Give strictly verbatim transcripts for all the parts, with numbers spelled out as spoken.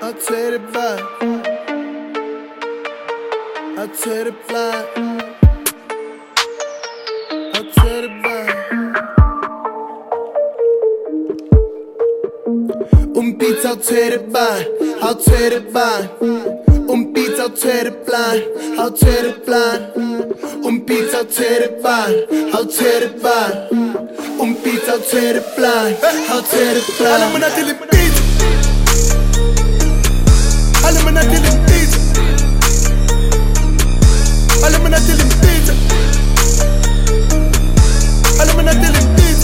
I'll take it back. I'll take it back. I'll take it back. Un beat, I'll take it back. I'll take it back. Un beat, I'll take it blind. I'll take it blind. Un beat, I'll take it back. I'll take it back. Un beat, I'll take it blind. I'll take it blind. I'm not dealing beat. I'm not dealing beat. I'm not dealing beat. I'm not dealing beat.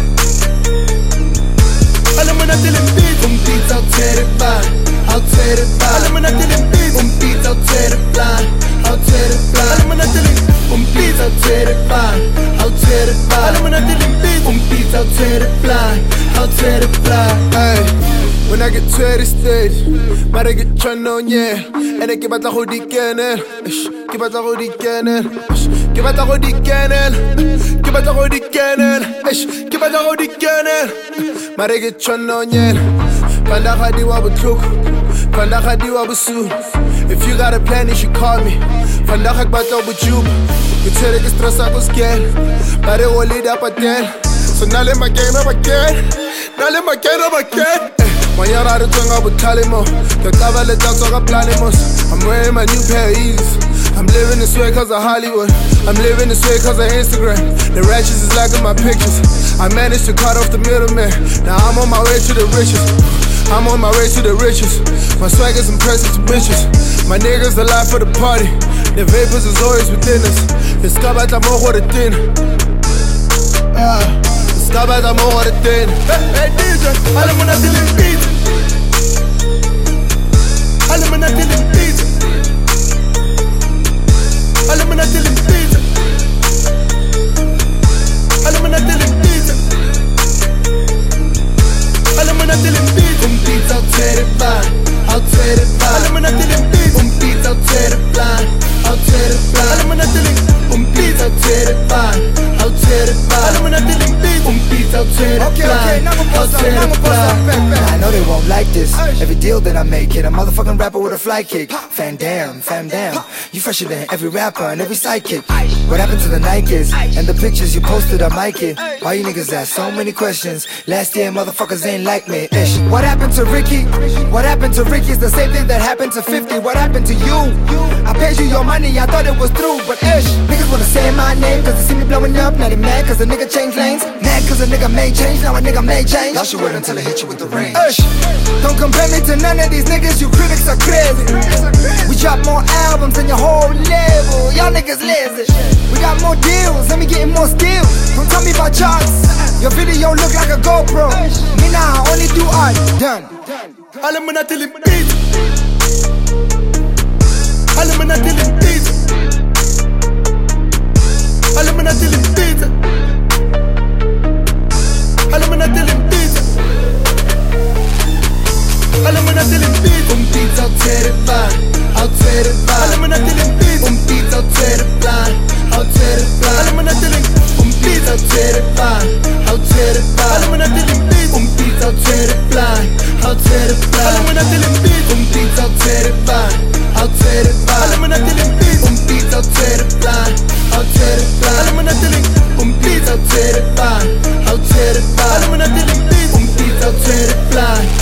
I'm not dealing beat. Un beat, I'll take it back. I'll take it back. I'm not dealing beat. Un beat, I'll take it blind. I'll take it blind. I'm not dealing. Un beat, I'll take it back. I'll take it back. I'm not dealing beat. Un beat, I'll take it blind. I'll take it blind. Hey, when I get to the stage, might I get turned on, yeah. And I keep at the hoodie cannon. Keep at the hoodie cannon. Keep at the hoodie cannon. Keep at the hoodie cannon. Keep at the hoodie cannon. Might I get turned on, yeah. Panda Hadi Wabutuk. Panda Hadi Wabusu. If you got a plan, you should call me. Panda Hakbata Bujuk. You tell it is stress, I go scared. But it will lead up again. So now let my game up again. Now let my game up again. Manyara the tongue with Talimo. The cover let us talk Planimos. I'm wearing my new pair of Yeezys. I'm living this way cause of Hollywood. I'm living this way cause of Instagram. The ratchets is liking my pictures. I managed to cut off the middleman. Now I'm on my way to the riches. I'm on my way to the riches. My swag is impressive to bitches. My niggas alive for the party. The vapors is always within us. The scabat I'm over the thin. Yeah. The scabat I'm over the thin. Hey, hey D J, I'm not dealing beat. I'm not dealing beat. I'm not dealing beat. I'm not dealing beat. I'm not dealing beat. Un beat, I'll tear it back. I'll tear it back. I'm not dealing beat. Un beat, I'll tear it blind. I'll tear it blind. I'm not dealing. Un beat, I'll tear it back. I'll tear it back. I'm not dealing beat. Un beat, I'll tear it blind. I'll tear it blind. I know they won't like this. Every deal that I make it, a motherfucking rapper with a fly kick. Fan damn, fan damn. You fresher than every rapper and every sidekick. What happened to the Nikes and the pictures you posted on my kid? Why you niggas ask so many questions? Last year motherfuckers ain't like me. Ish. What happened to Ricky? What happened to Ricky is the same thing that happened to fifty. What happened to you? I paid you your money, I thought it was through, but ish. Niggas wanna say my name cause they see me blowing up. Now they mad cause a nigga changed lanes. Mad cause a nigga made change, now a nigga made change. Y'all should wait until I hit you with the rain. Ish. Don't compare me to none of these niggas, you critics are crazy. We drop more albums than your whole label. Y'all niggas lazy. We got more deals, let me getting more skills. Don't tell me about charts. Your video look like a GoPro. Me now nah, only do art. Done. I'm not dealing beat. I'm not dealing beat. I'm not dealing beat. I'm not dealing beat. I'm not dealing beat. Un beat, I'll tear it back. I'll tear it back. I'm not dealing beat. Un beat, I'll tear it blind. I'll tear it blind. I'm not dealing. Un beat, I'll tear it back. I'll tear it back. I'm not dealing beat. Un beat, I'll tear it blind. I'll tear it blind. I'm not dealing beat. Un beat, I'll tear it back. I'll tear it back. I'm not dealing beat. Un beat, I'll tear it blind. I'll tear it blind. I'm not dealing. Un beat, I'll tear it back. I'll tear it back. I'm not dealing beat. Un beat, I'll tear it blind.